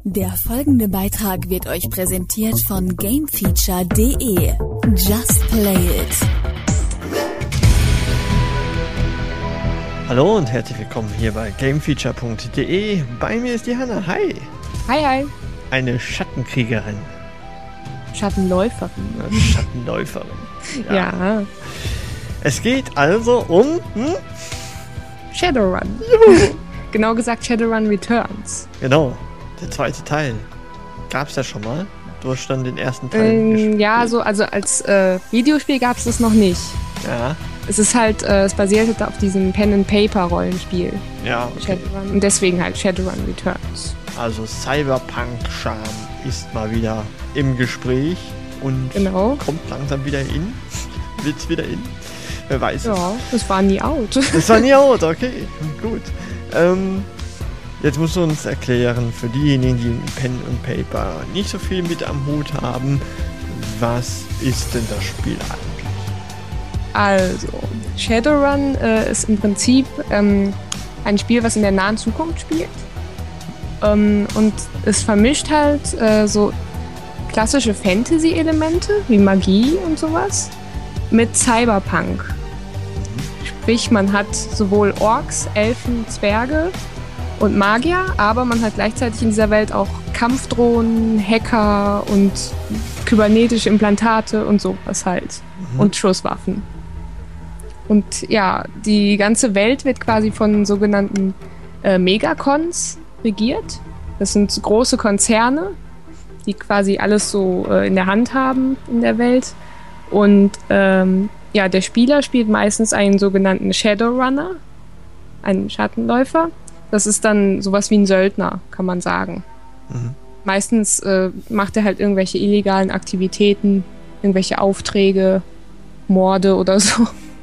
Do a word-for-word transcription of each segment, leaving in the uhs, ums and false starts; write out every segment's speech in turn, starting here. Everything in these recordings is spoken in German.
Der folgende Beitrag wird euch präsentiert von Gamefeature punkt de. Just play it. Hallo und herzlich willkommen hier bei Gamefeature punkt de. Bei mir ist die Hanna. Hi. Hi, hi. Eine Schattenkriegerin. Schattenläuferin. Eine Schattenläuferin. Ja. Ja. Es geht also um... Hm? Shadowrun. Juhu. Genau gesagt Shadowrun Returns. Genau, der zweite Teil. Gab's ja schon mal. Du hast dann den ersten Teil Ähm, gespielt. ja, so also als äh, Videospiel gab es das noch nicht. Ja, Es ist halt, äh, es basiert auf diesem Pen-and-Paper-Rollenspiel. ja, okay. Shadowrun. Und deswegen halt Shadowrun Returns. Also Cyberpunk-Charme ist mal wieder im Gespräch und Genau. kommt langsam wieder in. Wird's wieder in? Wer weiß es. Ja, das war nie out. Das war nie out, okay, gut. Ähm, jetzt musst du uns erklären, für diejenigen, die mit Pen und Paper nicht so viel mit am Hut haben, was ist denn das Spiel eigentlich? Also, Shadowrun äh, ist im Prinzip ähm, ein Spiel, was in der nahen Zukunft spielt. Ähm, und es vermischt halt äh, so klassische Fantasy-Elemente wie Magie und sowas mit Cyberpunk. Sprich, man hat sowohl Orks, Elfen, Zwerge und Magier, aber man hat gleichzeitig in dieser Welt auch Kampfdrohnen, Hacker und kybernetische Implantate und sowas halt. Mhm. Und Schusswaffen. Und ja, die ganze Welt wird quasi von sogenannten äh, Megacons regiert. Das sind so große Konzerne, die quasi alles so äh, in der Hand haben in der Welt. Und ähm, ja, der Spieler spielt meistens einen sogenannten Shadowrunner, einen Schattenläufer. Das ist dann sowas wie ein Söldner, kann man sagen. Mhm. Meistens äh, macht er halt irgendwelche illegalen Aktivitäten, irgendwelche Aufträge, Morde oder so.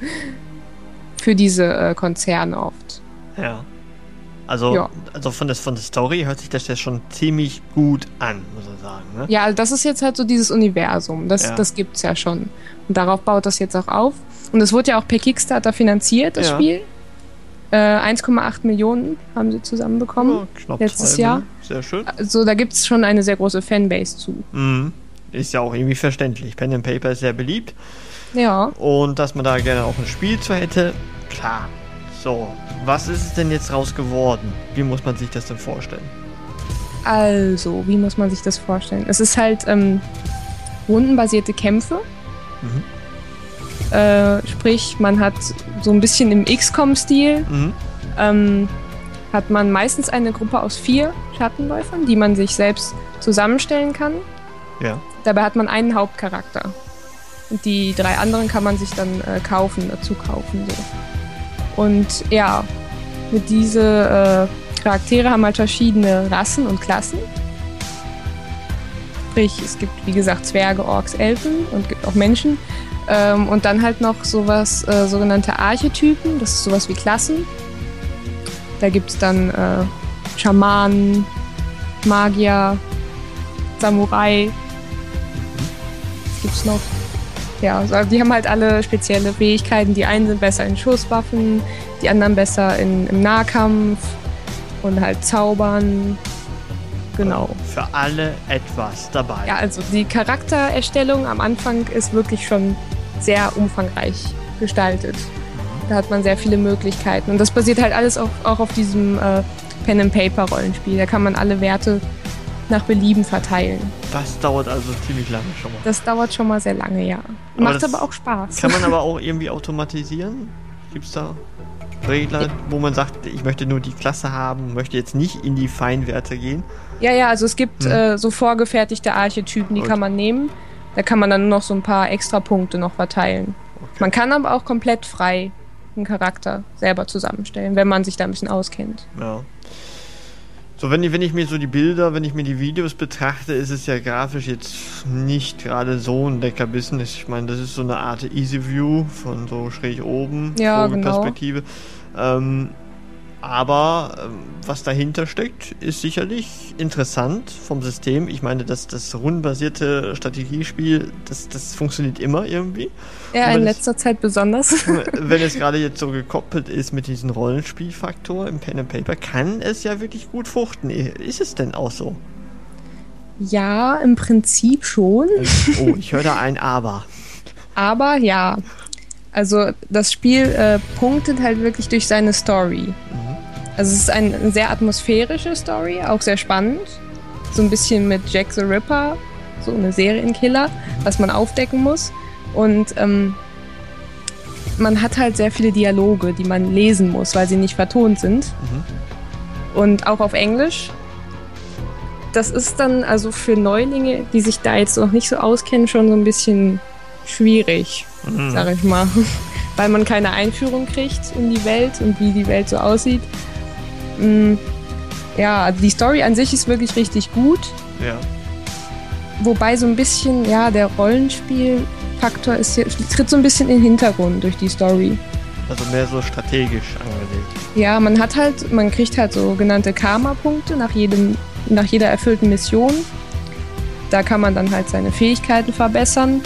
Für diese äh, Konzerne oft. Ja. Also, Ja. also von, der, von der Story hört sich das ja schon ziemlich gut an, muss man sagen. Ne? Ja, also das ist jetzt halt so dieses Universum. Das, Ja. das gibt's ja schon. Und darauf baut das jetzt auch auf. Und es wurde ja auch per Kickstarter finanziert, das Ja. Spiel. Äh, eins Komma acht Millionen haben sie zusammenbekommen. Ja, knapp letztes zwei, Jahr. ne? Sehr schön. Also da gibt's schon eine sehr große Fanbase zu. Mhm. Ist ja auch irgendwie verständlich. Pen and Paper ist sehr beliebt. Ja. Und dass man da gerne auch ein Spiel zu hätte, klar. So, was ist es denn jetzt raus geworden? Wie muss man sich das denn vorstellen? Also, wie muss man sich das vorstellen? Es ist halt ähm, rundenbasierte Kämpfe. Mhm. Äh, sprich, man hat so ein bisschen im X COM-Stil, Mhm. ähm, hat man meistens eine Gruppe aus vier Schattenläufern, die man sich selbst zusammenstellen kann. Ja. Dabei hat man einen Hauptcharakter. Und die drei anderen kann man sich dann äh, kaufen, dazu kaufen. So. Und ja, mit diese äh, Charaktere haben halt verschiedene Rassen und Klassen. Sprich, es gibt, wie gesagt, Zwerge, Orks, Elfen und gibt auch Menschen. Ähm, und dann halt noch sowas, äh, sogenannte Archetypen, das ist sowas wie Klassen. Da gibt es dann äh, Schamanen, Magier, Samurai. Was gibt's noch? Ja, also die haben halt alle spezielle Fähigkeiten. Die einen sind besser in Schusswaffen, die anderen besser in, im Nahkampf und halt Zaubern. Genau. Für alle etwas dabei. Ja, also die Charaktererstellung am Anfang ist wirklich schon sehr umfangreich gestaltet. Da hat man sehr viele Möglichkeiten. Und das basiert halt alles auf, auch auf diesem äh, Pen-and-Paper-Rollenspiel. Da kann man alle Werte nach Belieben verteilen. Das dauert also ziemlich lange schon mal. Das dauert schon mal sehr lange, ja. Aber Macht das aber auch Spaß. Kann man aber auch irgendwie automatisieren? Gibt es da Regler, Ja. wo man sagt, ich möchte nur die Klasse haben, möchte jetzt nicht in die Feinwerte gehen? Ja, ja, also es gibt Hm. äh, so vorgefertigte Archetypen, die Gut. kann man nehmen. Da kann man dann nur noch so ein paar extra Punkte noch verteilen. Okay. Man kann aber auch komplett frei einen Charakter selber zusammenstellen, wenn man sich da ein bisschen auskennt. Ja. So, wenn ich, wenn ich mir so die Bilder, wenn ich mir die Videos betrachte, ist es ja grafisch jetzt nicht gerade so ein Leckerbissen. Ich meine, das ist so eine Art Easy View von so schräg oben, Ja, Vogelperspektive. Ähm, aber ähm, was dahinter steckt, ist sicherlich interessant vom System. Ich meine, das, das rundenbasierte Strategiespiel, das, das funktioniert immer irgendwie. Ja, Und in wenn es- letzter Zeit besonders. Wenn es gerade jetzt so gekoppelt ist mit diesem Rollenspielfaktor im Pen and Paper, kann es ja wirklich gut fruchten. Ist es denn auch so? Ja, im Prinzip schon. Oh, ich höre da ein Aber. Aber ja, also das Spiel äh, punktet halt wirklich durch seine Story. Mhm. Also es ist ein, eine sehr atmosphärische Story, auch sehr spannend. So ein bisschen mit Jack the Ripper, so eine Serienkiller, was man aufdecken muss. Und ähm, man hat halt sehr viele Dialoge, die man lesen muss, weil sie nicht vertont sind. Mhm. Und auch auf Englisch. Das ist dann also für Neulinge, die sich da jetzt noch nicht so auskennen, schon so ein bisschen schwierig, mhm. sag ich mal. Weil man keine Einführung kriegt in die Welt und wie die Welt so aussieht. Ja, die Story an sich ist wirklich richtig gut. Ja. Wobei so ein bisschen, ja, der Rollenspielfaktor ist hier, tritt so ein bisschen in den Hintergrund durch die Story. Also mehr so strategisch angelegt. Ja, man hat halt, man kriegt halt sogenannte Karma-Punkte nach jedem, nach jeder erfüllten Mission. Da kann man dann halt seine Fähigkeiten verbessern.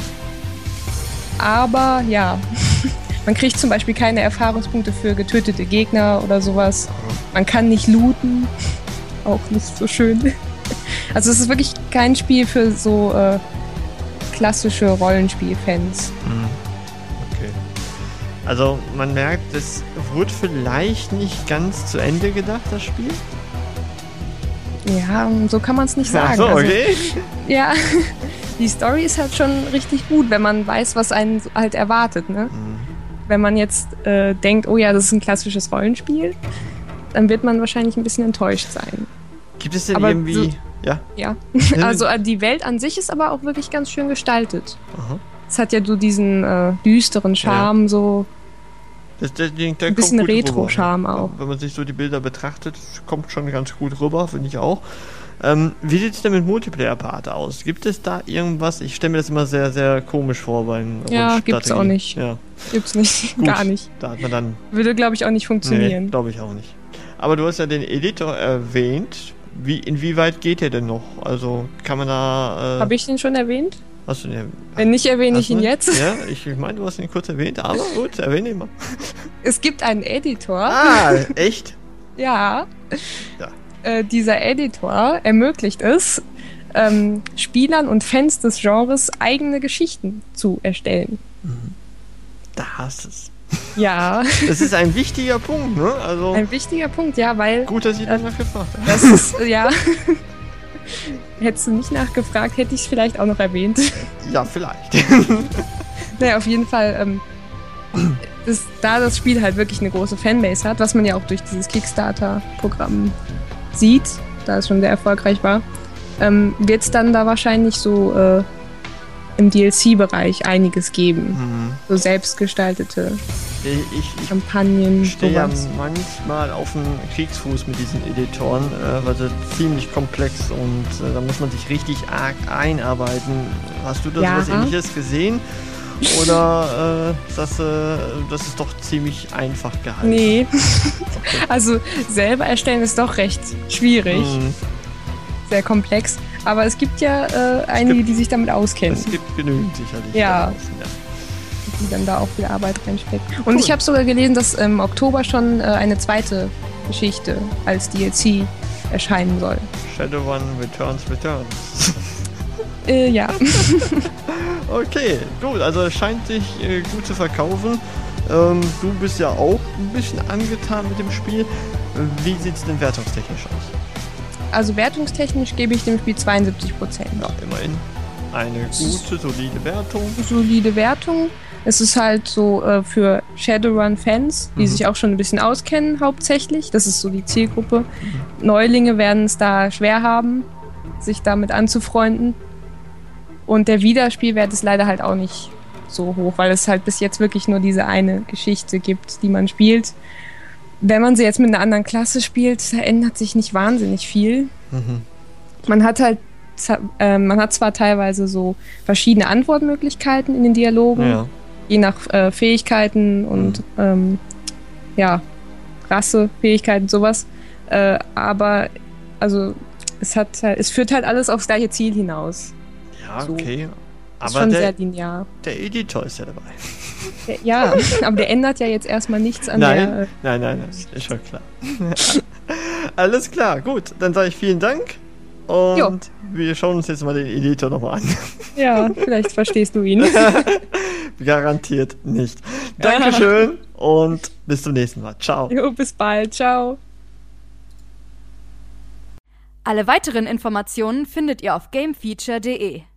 Aber ja, man kriegt zum Beispiel keine Erfahrungspunkte für getötete Gegner oder sowas. Man kann nicht looten. Auch nicht so schön. Also es ist wirklich kein Spiel für so äh, klassische Rollenspiel-Fans. Okay. Also man merkt, es wurde vielleicht nicht ganz zu Ende gedacht, das Spiel? Ja, so kann man es nicht sagen. Ach so, okay. Also, ja, die Story ist halt schon richtig gut, wenn man weiß, was einen halt erwartet, ne? Mhm. Wenn man jetzt äh, denkt, oh ja, das ist ein klassisches Rollenspiel, dann wird man wahrscheinlich ein bisschen enttäuscht sein. Gibt es denn aber irgendwie... So, ja? Ja, also äh, die Welt an sich ist aber auch wirklich ganz schön gestaltet. Aha. Es hat ja so diesen äh, düsteren Charme, ja. so das, das, der, der ein bisschen Retro-Charme auch. Wenn man sich so die Bilder betrachtet, kommt schon ganz gut rüber, finde ich auch. Ähm, wie sieht es denn mit Multiplayer-Part aus? Gibt es da irgendwas? Ich stelle mir das immer sehr, sehr komisch vor beim Ja, gibt's auch nicht. Ja. Gibt's nicht, Gut, gar nicht. Da hat man dann... Würde, glaube ich, auch nicht funktionieren. Nee, glaube ich auch nicht. Aber du hast ja den Editor erwähnt. Wie, inwieweit geht der denn noch? Also kann man da... Äh, Habe ich den schon erwähnt? Hast du den, Wenn nicht, erwähne ich ihn jetzt. Ja, ich meine, du hast ihn kurz erwähnt, aber gut, erwähne ihn mal. Es gibt einen Editor. Ah, echt? Ja. Ja. Äh, dieser Editor ermöglicht es, ähm, Spielern und Fans des Genres eigene Geschichten zu erstellen. Da hast du es. Ja. Das ist ein wichtiger Punkt, ne? Also ein wichtiger Punkt, ja, weil... Gut, dass ich äh, danach gefragt habe. Das ist, ja... Hättest du nicht nachgefragt, hätte ich es vielleicht auch noch erwähnt. Ja, vielleicht. Naja, auf jeden Fall, ähm, das, da das Spiel halt wirklich eine große Fanbase hat, was man ja auch durch dieses Kickstarter-Programm sieht, da es schon sehr erfolgreich war, ähm, wird es dann da wahrscheinlich so äh, im D L C-Bereich einiges geben. Mhm. So selbstgestaltete ich, ich, Kampagnen. Ich stehe ja manchmal auf dem Kriegsfuß mit diesen Editoren, äh, weil sie ziemlich komplex und äh, da muss man sich richtig arg einarbeiten. Hast du da ja. sowas Ähnliches gesehen? Oder äh, das, äh, das ist doch ziemlich einfach gehalten? Nee. Okay. Also selber erstellen ist doch recht schwierig. Mhm. Sehr komplex. Aber es gibt ja äh, einige, gibt, die sich damit auskennen. Es gibt genügend sicherlich. Ja. Draußen, ja. Die dann da auch viel Arbeit reinsteckt. Und cool. Ich habe sogar gelesen, dass im Oktober schon äh, eine zweite Geschichte als D L C erscheinen soll. Shadowrun Returns Returns. äh, ja. Okay, gut. Also es scheint sich äh, gut zu verkaufen. Ähm, du bist ja auch ein bisschen angetan mit dem Spiel. Wie sieht es denn wertungstechnisch aus? Also wertungstechnisch gebe ich dem Spiel zweiundsiebzig Prozent. Ja, immerhin. Eine gute, solide Wertung. Solide Wertung. Es ist halt so äh, für Shadowrun-Fans, die mhm. sich auch schon ein bisschen auskennen hauptsächlich. Das ist so die Zielgruppe. Mhm. Neulinge werden es da schwer haben, sich damit anzufreunden. Und der Wiederspielwert ist leider halt auch nicht so hoch, weil es halt bis jetzt wirklich nur diese eine Geschichte gibt, die man spielt. Wenn man sie jetzt mit einer anderen Klasse spielt, da ändert sich nicht wahnsinnig viel. Mhm. Man hat halt äh, man hat zwar teilweise so verschiedene Antwortmöglichkeiten in den Dialogen, ja. je nach äh, Fähigkeiten und mhm. ähm, ja, Rasse, Fähigkeiten, sowas. Äh, aber also es hat es führt halt alles aufs gleiche Ziel hinaus. Ja, so. Okay. Aber ist schon der, sehr linear. Der Editor ist ja dabei. Der, ja, aber der ändert ja jetzt erstmal nichts an nein, der... Äh, nein, nein, nein, ist schon klar. Alles klar, gut. Dann sage ich vielen Dank Und jo. wir schauen uns jetzt mal den Editor nochmal an. Ja, vielleicht verstehst du ihn. Garantiert nicht. Dankeschön und bis zum nächsten Mal. Ciao. Jo, bis bald. Ciao. Alle weiteren Informationen findet ihr auf gamefeature punkt de.